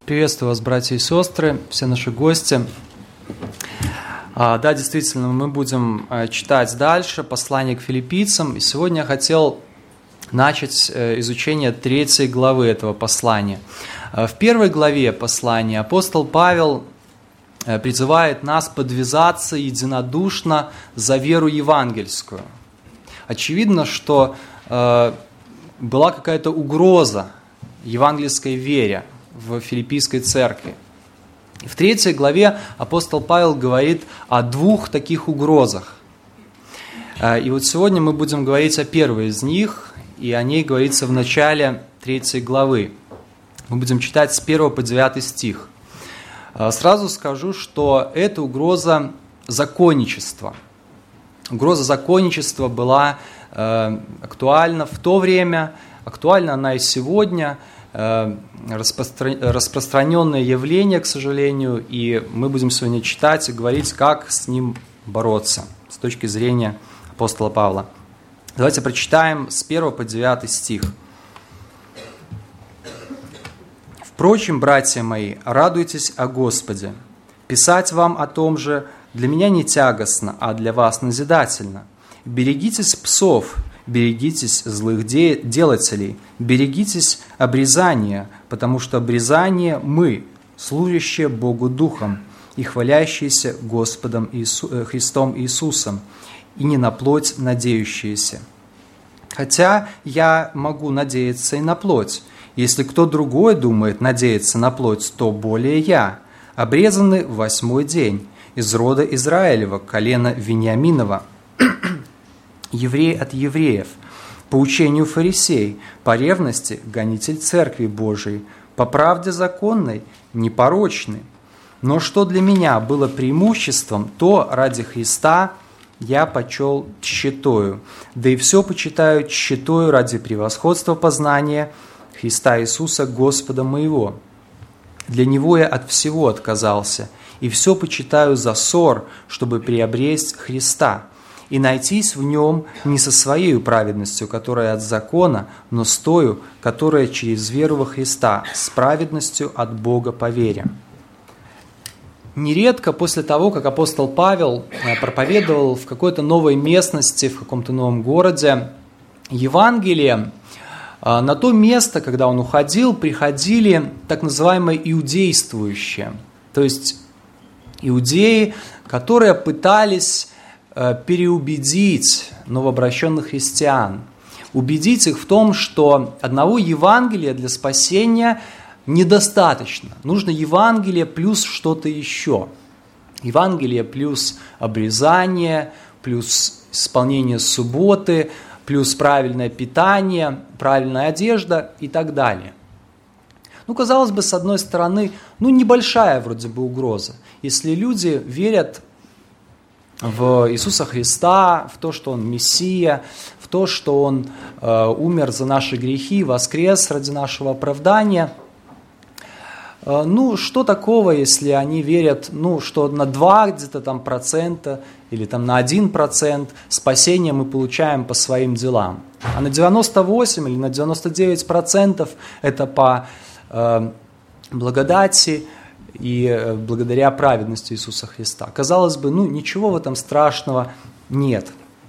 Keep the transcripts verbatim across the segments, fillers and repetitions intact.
Приветствую вас, братья и сестры, все наши гости. А, да, действительно, мы будем читать дальше послание к филиппийцам. И сегодня я хотел начать изучение третьей главы этого послания. В первой главе послания апостол Павел призывает нас подвязаться единодушно за веру евангельскую. Очевидно, что э, была какая-то угроза евангельской вере в филиппийской церкви. В третьей главе апостол Павел говорит о двух таких угрозах. И вот сегодня мы будем говорить о первой из них, и о ней говорится в начале третьей главы. Мы будем читать с первого по девятый стих. Сразу скажу, что это угроза законничества. Угроза законничества была э, актуальна в то время, актуальна она и сегодня, э, распростра... распространенное явление, к сожалению, и мы будем сегодня читать и говорить, как с ним бороться с точки зрения апостола Павла. Давайте прочитаем с первого по девятый стих. «Впрочем, братья мои, радуйтесь о Господе. Писать вам о том же для меня не тягостно, а для вас назидательно. Берегитесь псов, берегитесь злых де- делателей, берегитесь обрезания, потому что обрезание мы, служащие Богу Духом и хвалящиеся Господом Иису- Христом Иисусом, и не на плоть надеющиеся. Хотя я могу надеяться и на плоть. Если кто другой думает надеяться на плоть, то более я, обрезанный в восьмой день, из рода Израилева, колена Вениаминова, еврей от евреев, по учению фарисей, по ревности гонитель Церкви Божией, по правде законной, непорочный. Но что для меня было преимуществом, то ради Христа я почел тщетою, да и все почитаю тщетою ради превосходства познания Христа Иисуса, Господа моего. Для Него я от всего отказался, и все почитаю за ссор, чтобы приобресть Христа, и найтись в Нем не со своей праведностью, которая от закона, но с тою, которая через веру во Христа, с праведностью от Бога по вере». Нередко после того, как апостол Павел проповедовал в какой-то новой местности, в каком-то новом городе Евангелие, на то место, когда он уходил, приходили так называемые иудействующие, то есть иудеи, которые пытались переубедить новообращенных христиан, убедить их в том, что одного Евангелия для спасения недостаточно. Нужно Евангелие плюс что-то еще. Евангелие плюс обрезание, плюс исполнение субботы, плюс правильное питание, правильная одежда и так далее. Ну, казалось бы, с одной стороны, ну, небольшая вроде бы угроза. Если люди верят в Иисуса Христа, в то, что Он Мессия, в то, что Он э, умер за наши грехи, воскрес ради нашего оправдания, э, ну, что такого, если они верят, ну, что на два где-то там процента или там на один процент спасения мы получаем по своим делам, а на девяносто восемь или на девяносто девять процентов это по э, благодати и благодаря праведности Иисуса Христа. Казалось бы, ну ничего в этом страшного нет.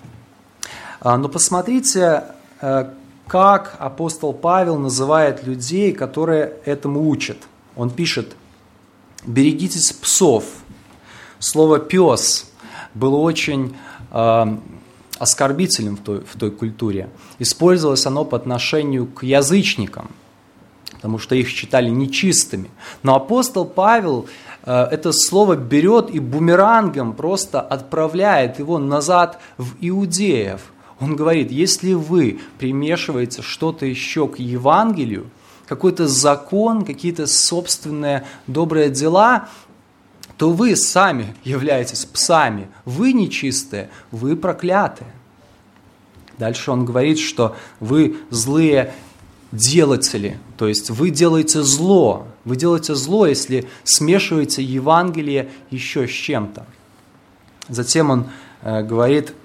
Но посмотрите, как апостол Павел называет людей, которые этому учат. Он пишет: «Берегитесь псов». Слово «пес» было очень э, оскорбительным в той, в той культуре. Использовалось оно по отношению к язычникам, потому что их считали нечистыми. Но апостол Павел э, это слово берет и бумерангом просто отправляет его назад в иудеев. Он говорит: если вы примешиваете что-то еще к Евангелию, какой-то закон, какие-то собственные добрые дела, то вы сами являетесь псами, вы нечистые, вы проклятые. Дальше он говорит, что вы злые делатели, то есть вы делаете зло, вы делаете зло, если смешиваете Евангелие еще с чем-то. Затем он э, говорит: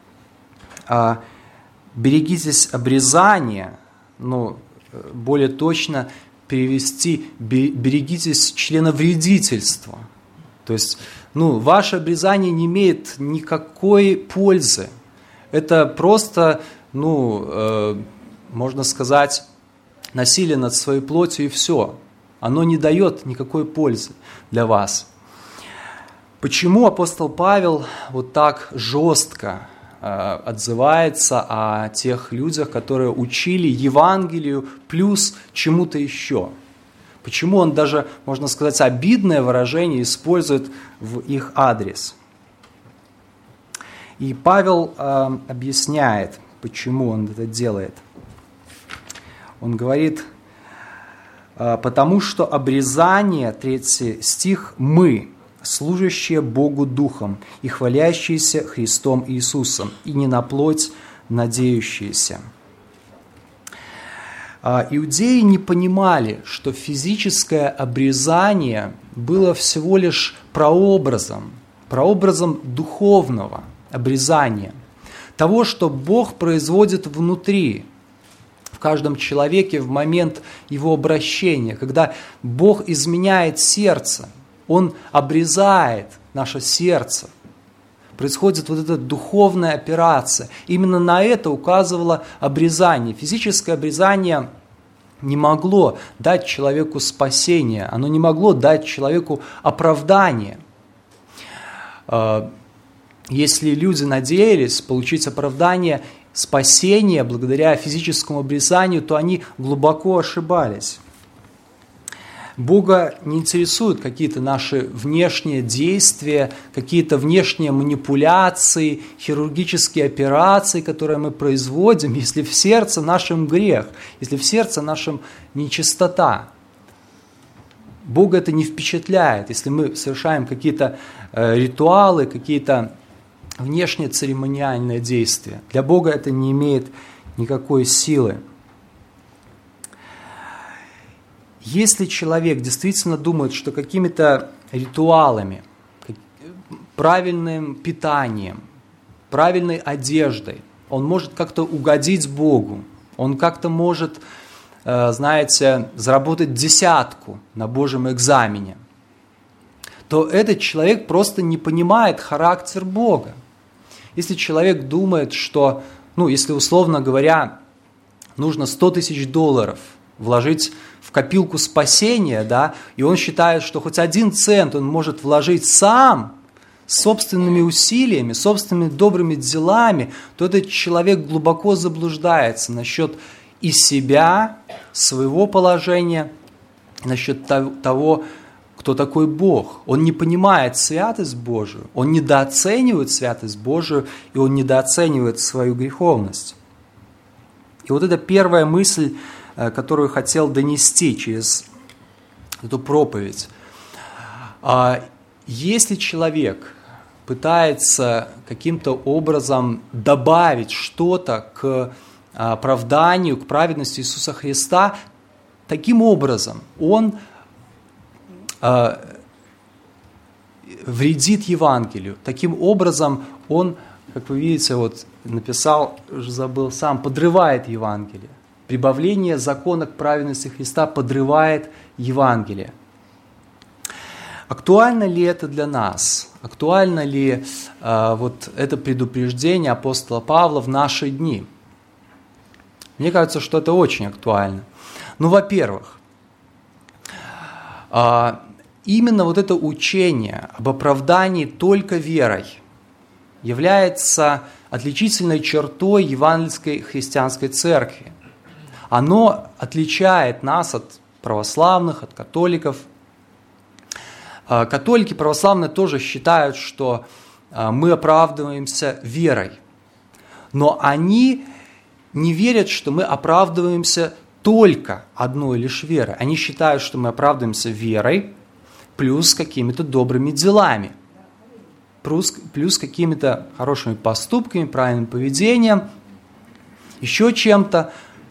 э, берегитесь обрезания, ну, более точно, перевести «берегитесь членовредительства». То есть, ну, ваше обрезание не имеет никакой пользы. Это просто, ну, э, можно сказать, насилие над своей плотью и все. Оно не дает никакой пользы для вас. Почему апостол Павел вот так жестко э, отзывается о тех людях, которые учили Евангелию плюс чему-то еще? Почему он даже, можно сказать, обидное выражение использует в их адрес? И Павел э, объясняет, почему он это делает. Он говорит, э, потому что обрезание, третий стих, мы, служащие Богу Духом и хвалящиеся Христом Иисусом, и не на плоть надеющиеся. Иудеи не понимали, что физическое обрезание было всего лишь прообразом, прообразом духовного обрезания, того, что Бог производит внутри, в каждом человеке в момент его обращения, когда Бог изменяет сердце, Он обрезает наше сердце. Происходит вот эта духовная операция. Именно на это указывало обрезание. Физическое обрезание не могло дать человеку спасение, оно не могло дать человеку оправдание. Если люди надеялись получить оправдание, спасение благодаря физическому обрезанию, то они глубоко ошибались. Бога не интересуют какие-то наши внешние действия, какие-то внешние манипуляции, хирургические операции, которые мы производим, если в сердце нашем грех, если в сердце нашем нечистота. Бога это не впечатляет, если мы совершаем какие-то э, ритуалы, какие-то внешние церемониальные действия. Для Бога это не имеет никакой силы. Если человек действительно думает, что какими-то ритуалами, правильным питанием, правильной одеждой он может как-то угодить Богу, он как-то может, знаете, заработать десятку на Божьем экзамене, то этот человек просто не понимает характер Бога. Если человек думает, что, ну, если условно говоря, нужно сто тысяч долларов вложить в копилку спасения, да, и он считает, что хоть один цент он может вложить сам, собственными усилиями, собственными добрыми делами, то этот человек глубоко заблуждается насчет и себя, своего положения, насчет того, кто такой Бог. Он не понимает святость Божию, он недооценивает святость Божию, и он недооценивает свою греховность. И вот это первая мысль, которую хотел донести через эту проповедь. Если человек пытается каким-то образом добавить что-то к оправданию, к праведности Иисуса Христа, таким образом он вредит Евангелию. Таким образом он, как вы видите, вот написал, уже забыл сам, подрывает Евангелие. Прибавление закона к праведности Христа подрывает Евангелие. Актуально ли это для нас? Актуально ли э, вот это предупреждение апостола Павла в наши дни? Мне кажется, что это очень актуально. Ну, во-первых, э, именно вот это учение об оправдании только верой является отличительной чертой евангельской христианской церкви. Оно отличает нас от православных, от католиков. Католики православные тоже считают, что мы оправдываемся верой. Но они не верят, что мы оправдываемся только одной лишь верой. Они считают, что мы оправдываемся верой плюс какими-то добрыми делами, плюс, плюс какими-то хорошими поступками, правильным поведением, еще чем-то.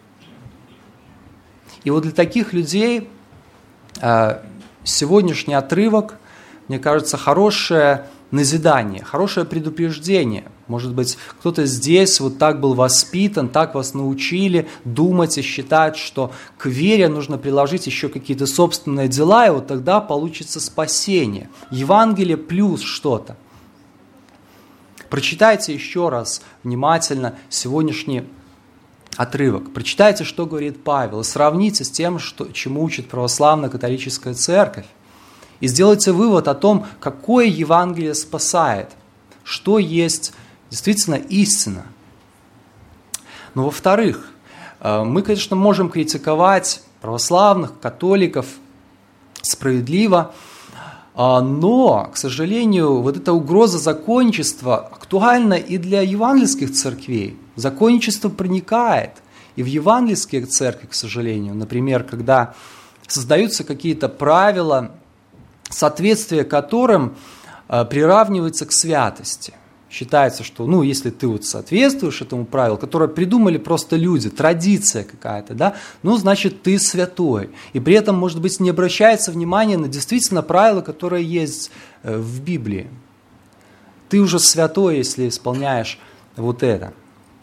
И вот для таких людей сегодняшний отрывок, мне кажется, хорошее назидание, хорошее предупреждение. Может быть, кто-то здесь вот так был воспитан, так вас научили думать и считать, что к вере нужно приложить еще какие-то собственные дела, и вот тогда получится спасение. Евангелие плюс что-то. Прочитайте еще раз внимательно сегодняшний отрывок. Прочитайте, что говорит Павел, и сравните с тем, что, чему учит православная католическая церковь. И сделайте вывод о том, какое Евангелие спасает, что есть действительно истина. Но во-вторых, мы, конечно, можем критиковать православных, католиков справедливо, но, к сожалению, вот эта угроза законничества актуальна и для евангельских церквей. Законничество проникает и в евангельские церкви, к сожалению. Например, когда создаются какие-то правила, соответствие которым приравнивается к святости. Считается, что, ну, если ты вот соответствуешь этому правилу, которое придумали просто люди, традиция какая-то, да, ну, значит, ты святой. И при этом, может быть, не обращается внимания на действительно правила, которые есть в Библии. Ты уже святой, если исполняешь вот это.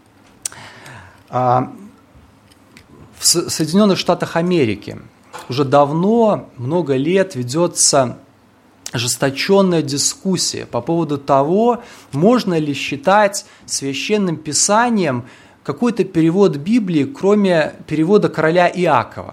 В Соединенных Штатах Америки уже давно, много лет ведется ожесточенная дискуссия по поводу того, можно ли считать священным писанием какой-то перевод Библии, кроме перевода короля Иакова.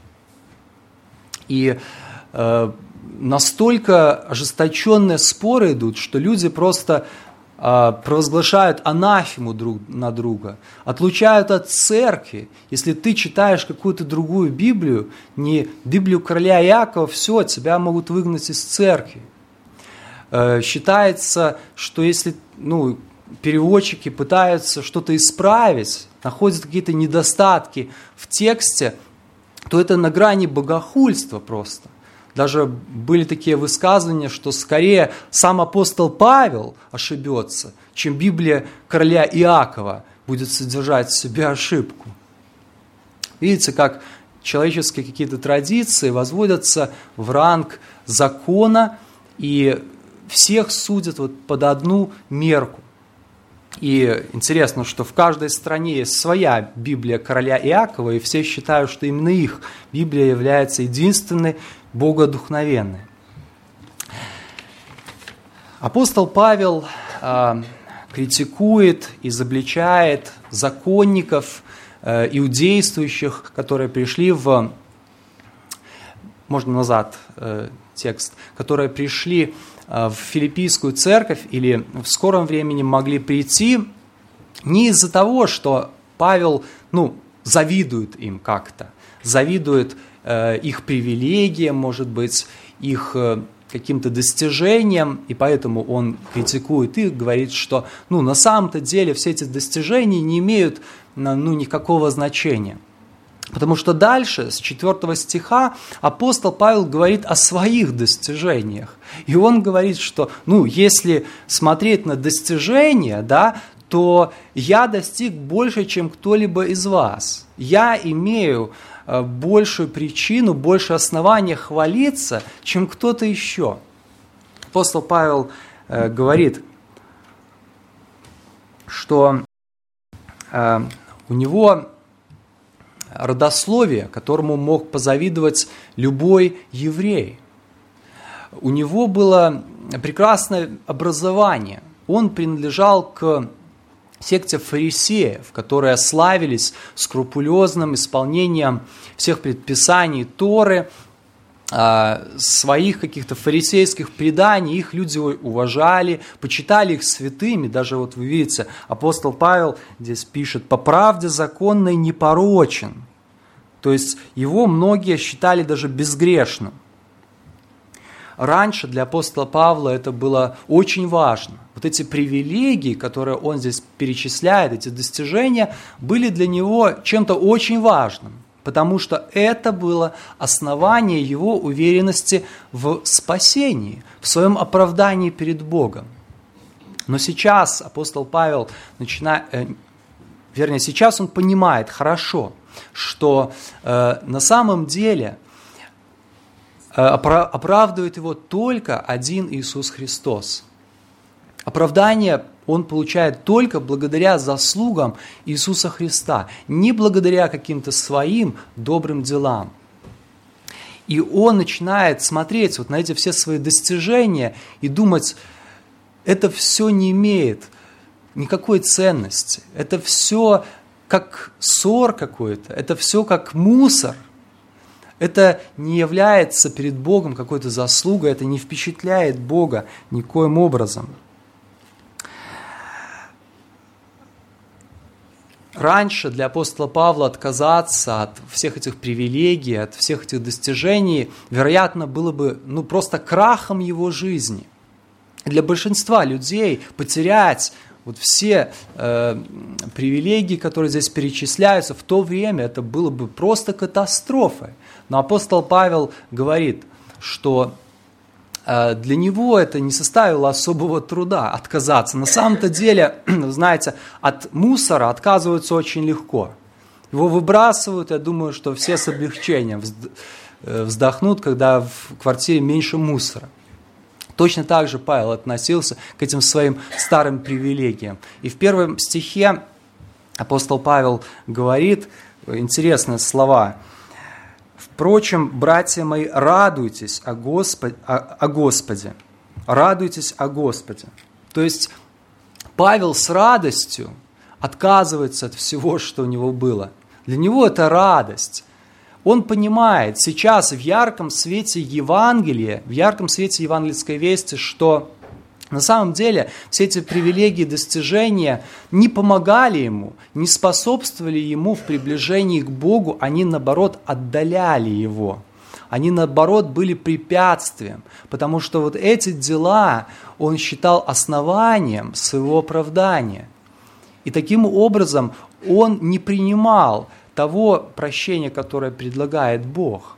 И э, настолько ожесточенные споры идут, что люди просто э, провозглашают анафему друг на друга, отлучают от церкви. Если ты читаешь какую-то другую Библию, не Библию короля Иакова, все, тебя могут выгнать из церкви. Э, считается, что если ну, переводчики пытаются что-то исправить, находят какие-то недостатки в тексте, то это на грани богохульства просто. Даже были такие высказывания, что скорее сам апостол Павел ошибется, чем Библия короля Иакова будет содержать в себе ошибку. Видите, как человеческие какие-то традиции возводятся в ранг закона, и всех судят вот под одну мерку. И интересно, что в каждой стране есть своя Библия короля Иакова, и все считают, что именно их Библия является единственной, богодухновенной. Апостол Павел э, критикует, изобличает законников, э, иудействующих, которые пришли в... Можно назад э, текст, которые пришли в Филиппийскую церковь или в скором времени могли прийти не из-за того, что Павел ну, завидует им как-то, завидует э, их привилегиям, может быть, их э, каким-то достижениям, и поэтому он критикует их, говорит, что ну, на самом-то деле все эти достижения не имеют ну, никакого значения. Потому что дальше, с четвёртого стиха, апостол Павел говорит о своих достижениях. И он говорит, что ну, если смотреть на достижения, да, то я достиг больше, чем кто-либо из вас. Я имею большую причину, больше основания хвалиться, чем кто-то еще. Апостол Павел э, говорит, что э, у него... родословие, которому мог позавидовать любой еврей. У него было прекрасное образование. Он принадлежал к секте фарисеев, которые славились скрупулезным исполнением всех предписаний Торы, своих каких-то фарисейских преданий. Их люди уважали, почитали их святыми. Даже вот вы видите, апостол Павел здесь пишет: «По правде законной непорочен». То есть его многие считали даже безгрешным. Раньше для апостола Павла это было очень важно. Вот эти привилегии, которые он здесь перечисляет, эти достижения, были для него чем-то очень важным. Потому что это было основание его уверенности в спасении, в своем оправдании перед Богом. Но сейчас апостол Павел начинает, э, вернее, сейчас он понимает хорошо, что э, на самом деле э, оправдывает его только один Иисус Христос. Оправдание он получает только благодаря заслугам Иисуса Христа, не благодаря каким-то своим добрым делам. И он начинает смотреть вот на эти все свои достижения и думать, это все не имеет никакой ценности, это все как ссор какой-то, это все как мусор. Это не является перед Богом какой-то заслугой, это не впечатляет Бога никоим образом. Раньше для апостола Павла отказаться от всех этих привилегий, от всех этих достижений, вероятно, было бы ну, просто крахом его жизни. Для большинства людей потерять вот все э, привилегии, которые здесь перечисляются, в то время это было бы просто катастрофой. Но апостол Павел говорит, что э, для него это не составило особого труда отказаться. На самом-то деле, знаете, от мусора отказываются очень легко. Его выбрасывают, я думаю, что все с облегчением вздохнут, когда в квартире меньше мусора. Точно так же Павел относился к этим своим старым привилегиям. И в первом стихе апостол Павел говорит интересные слова. «Впрочем, братья мои, радуйтесь о Господе, о, о Господе». Радуйтесь о Господе. То есть Павел с радостью отказывается от всего, что у него было. Для него это радость. Он понимает сейчас в ярком свете Евангелия, в ярком свете евангельской вести, что на самом деле все эти привилегии и достижения не помогали ему, не способствовали ему в приближении к Богу, они наоборот отдаляли его. Они наоборот были препятствием, потому что вот эти дела он считал основанием своего оправдания. И таким образом он не принимал того прощения, которое предлагает Бог.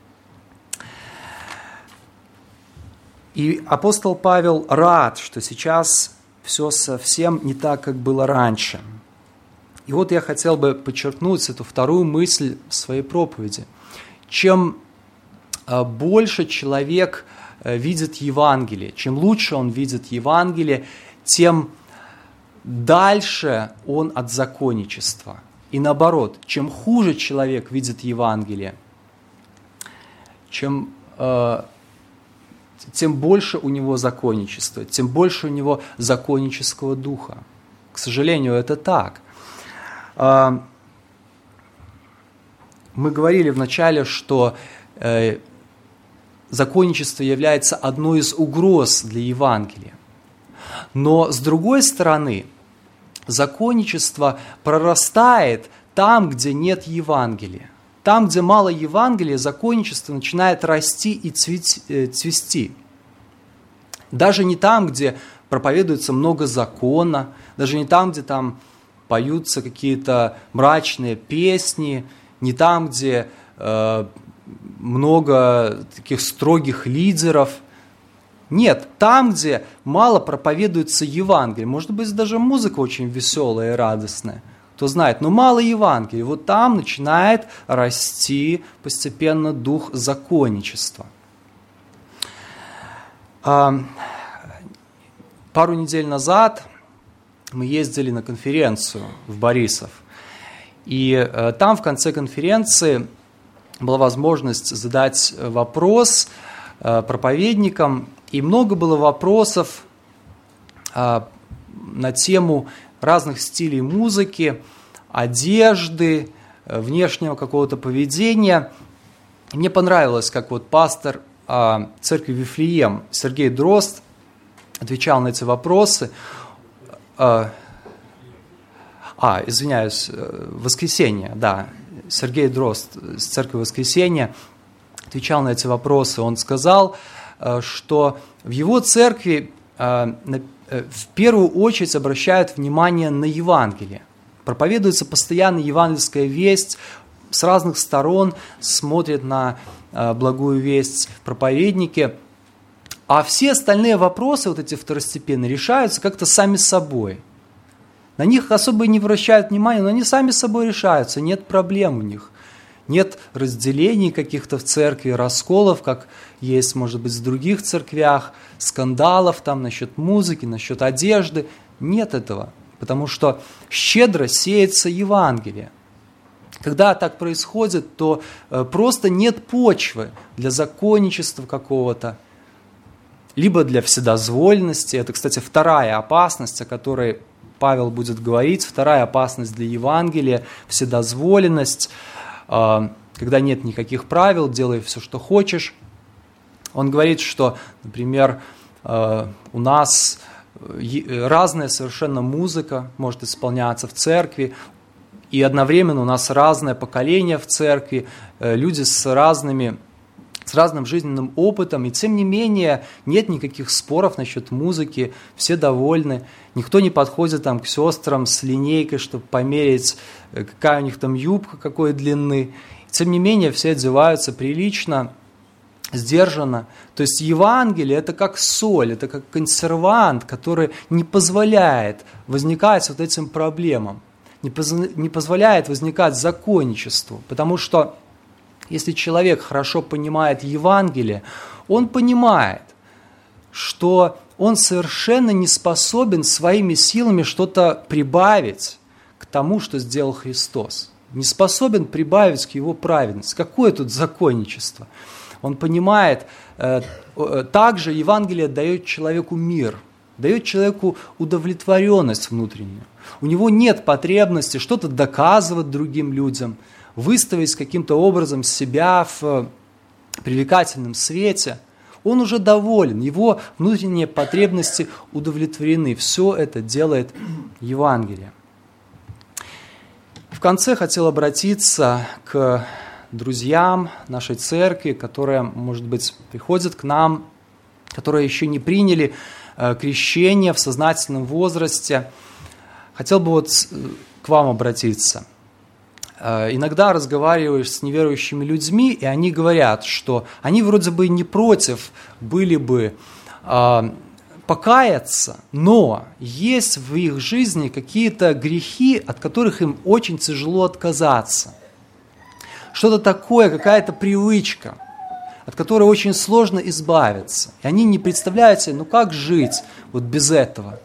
И апостол Павел рад, что сейчас все совсем не так, как было раньше. И вот я хотел бы подчеркнуть эту вторую мысль в своей проповеди. Чем больше человек видит Евангелие, чем лучше он видит Евангелие, тем дальше он от законничества. И наоборот, чем хуже человек видит Евангелие, чем, э, тем больше у него законничества, тем больше у него законнического духа. К сожалению, это так. Э, мы говорили вначале, что э, законничество является одной из угроз для Евангелия. Но с другой стороны, законничество прорастает там, где нет Евангелия. Там, где мало Евангелия, законничество начинает расти и цвести. Даже не там, где проповедуется много закона, даже не там, где там поются какие-то мрачные песни, не там, где э, много таких строгих лидеров. Нет, там, где мало проповедуется Евангелие, может быть, даже музыка очень веселая и радостная, кто знает, но мало Евангелия, вот там начинает расти постепенно дух законничества. Пару недель назад мы ездили на конференцию в Борисов, и там в конце конференции была возможность задать вопрос проповедникам, и много было вопросов а, на тему разных стилей музыки, одежды, внешнего какого-то поведения. И мне понравилось, как вот пастор а, церкви Вифлеем Сергей Дрозд отвечал на эти вопросы. А, а извиняюсь, Воскресенье, да, Сергей Дрозд с церкви Воскресенья отвечал на эти вопросы. Он сказал, что в его церкви в первую очередь обращают внимание на Евангелие. Проповедуется постоянно евангельская весть, с разных сторон смотрят на благую весть проповедники, а все остальные вопросы, вот эти второстепенные, решаются как-то сами собой. На них особо не обращают внимания, но они сами собой решаются, нет проблем у них. нет разделений каких-то в церкви, расколов, как есть, может быть, в других церквях, скандалов там насчет музыки, насчет одежды. Нет этого, потому что щедро сеется Евангелие. Когда так происходит, то просто нет почвы для законничества какого-то, либо для вседозволенности. Это, кстати, вторая опасность, о которой Павел будет говорить. Вторая опасность для Евангелия – вседозволенность, когда нет никаких правил, делай все, что хочешь. Он говорит, что, например, у нас разная совершенно музыка может исполняться в церкви, и одновременно у нас разное поколение в церкви, люди с разными, с разным жизненным опытом, и тем не менее нет никаких споров насчет музыки, все довольны, никто не подходит там, к сестрам с линейкой, чтобы померить, какая у них там юбка, какой длины. Тем не менее все одеваются прилично, сдержанно. То есть Евангелие – это как соль, это как консервант, который не позволяет возникать вот этим проблемам, не, поз... не позволяет возникать законничеству, потому что если человек хорошо понимает Евангелие, он понимает, что он совершенно не способен своими силами что-то прибавить к тому, что сделал Христос. Не способен прибавить к Его праведности. Какое тут законничество? Он понимает, э, э, также Евангелие дает человеку мир, дает человеку удовлетворенность внутреннюю. У него нет потребности что-то доказывать другим людям, выставить каким-то образом себя в привлекательном свете. Он уже доволен, его внутренние потребности удовлетворены. Все это делает Евангелие. В конце хотел обратиться к друзьям нашей церкви, которые, может быть, приходят к нам, которые еще не приняли крещение в сознательном возрасте. Хотел бы вот к вам обратиться. Иногда разговариваешь с неверующими людьми, и они говорят, что они вроде бы не против были бы э, покаяться, но есть в их жизни какие-то грехи, от которых им очень тяжело отказаться. Что-то такое, какая-то привычка, от которой очень сложно избавиться. И они не представляют себе, ну как жить вот без этого.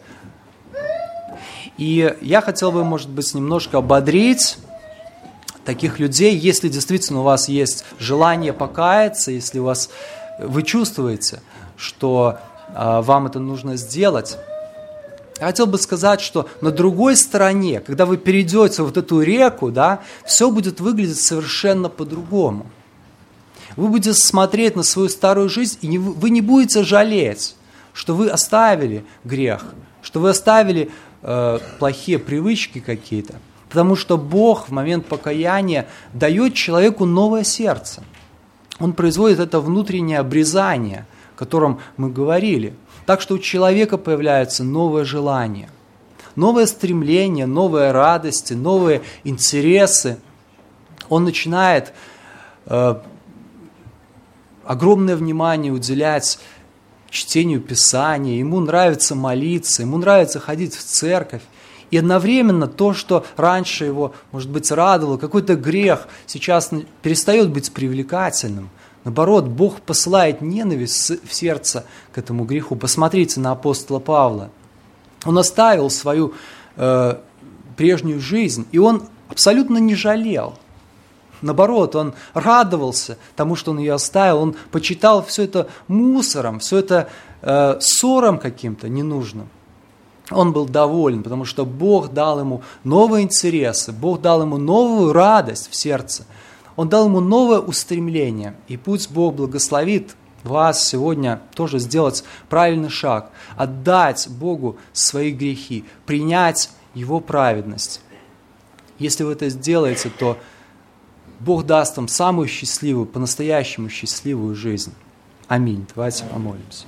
И я хотел бы, может быть, немножко ободрить таких людей, если действительно у вас есть желание покаяться, если у вас, вы чувствуете, что э, вам это нужно сделать. Я хотел бы сказать, что на другой стороне, когда вы перейдете вот эту реку, да, все будет выглядеть совершенно по-другому. Вы будете смотреть на свою старую жизнь, и не, вы не будете жалеть, что вы оставили грех, что вы оставили э, плохие привычки какие-то. Потому что Бог в момент покаяния дает человеку новое сердце. Он производит это внутреннее обрезание, о котором мы говорили. Так что у человека появляется новое желание, новое стремление, новые радости, новые интересы. Он начинает э, огромное внимание уделять чтению Писания, ему нравится молиться, ему нравится ходить в церковь. И одновременно то, что раньше его, может быть, радовало, какой-то грех, сейчас перестает быть привлекательным. Наоборот, Бог посылает ненависть в сердце к этому греху. Посмотрите на апостола Павла. Он оставил свою э, прежнюю жизнь, и он абсолютно не жалел. Наоборот, он радовался тому, что он ее оставил. Он почитал все это мусором, все это э, ссором каким-то ненужным. Он был доволен, потому что Бог дал ему новые интересы, Бог дал ему новую радость в сердце, Он дал ему новое устремление. И пусть Бог благословит вас сегодня тоже сделать правильный шаг, отдать Богу свои грехи, принять Его праведность. Если вы это сделаете, то Бог даст вам самую счастливую, по-настоящему счастливую жизнь. Аминь. Давайте помолимся.